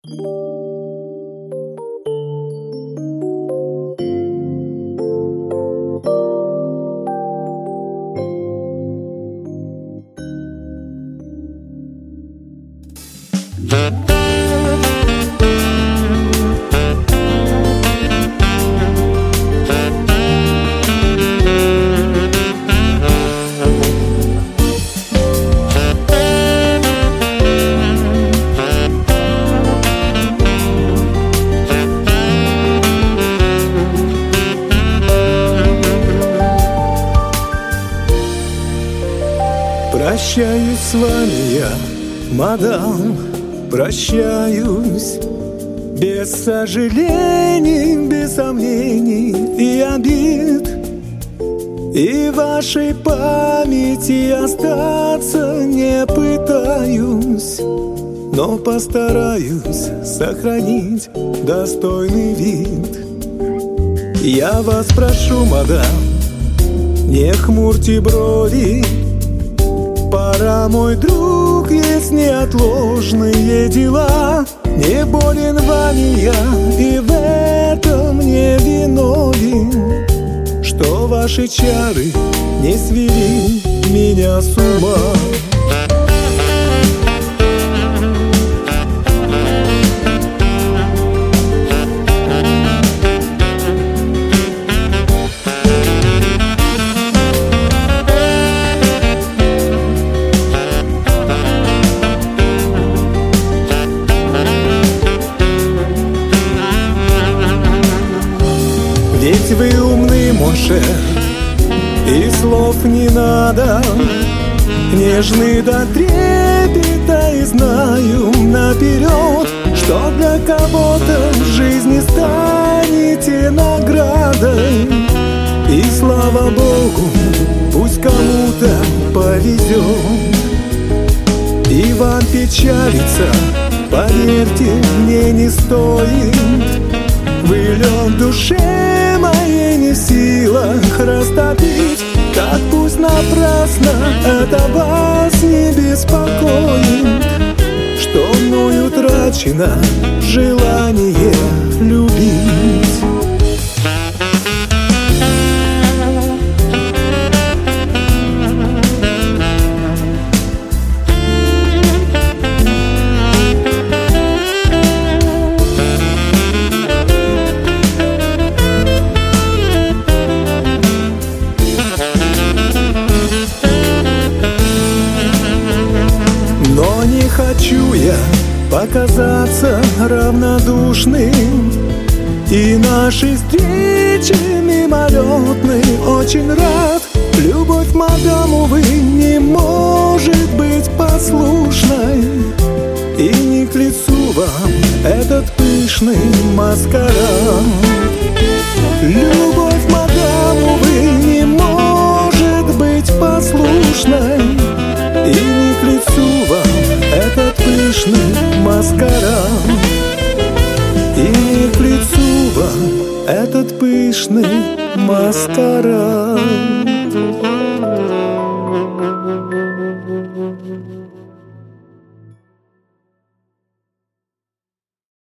Прощаюсь с вами я, мадам, прощаюсь. Без сожалений, без сомнений и обид. И в вашей памяти остаться не пытаюсь, но постараюсь сохранить достойный вид. Я вас прошу, мадам, не хмурьте брови. Пора, мой друг, есть неотложные дела. Не болен вами я, и в этом не виновен, что ваши чары не свели меня с ума. Ведь вы умный, мой шеф, и слов не надо. Нежны до трепета и знаю наперед, что для кого-то в жизни станете наградой. И слава Богу, пусть кому-то повезет. И вам печалиться, поверьте, мне не стоит. Вы лед в душе моей не в силах растопить. Так пусть напрасно это вас не беспокоит, что мною утрачено желание любить. Но не хочу я показаться равнодушным, и нашей встрече мимолетной очень рад. Любовь, мадам, увы, не может быть послушной, и не к лицу вам этот пышный маскарад. Любовь, мадам, увы, не может быть послушной, и не к лицу вам этот пышный маскарад. И не к лицу вам этот пышный маскарад.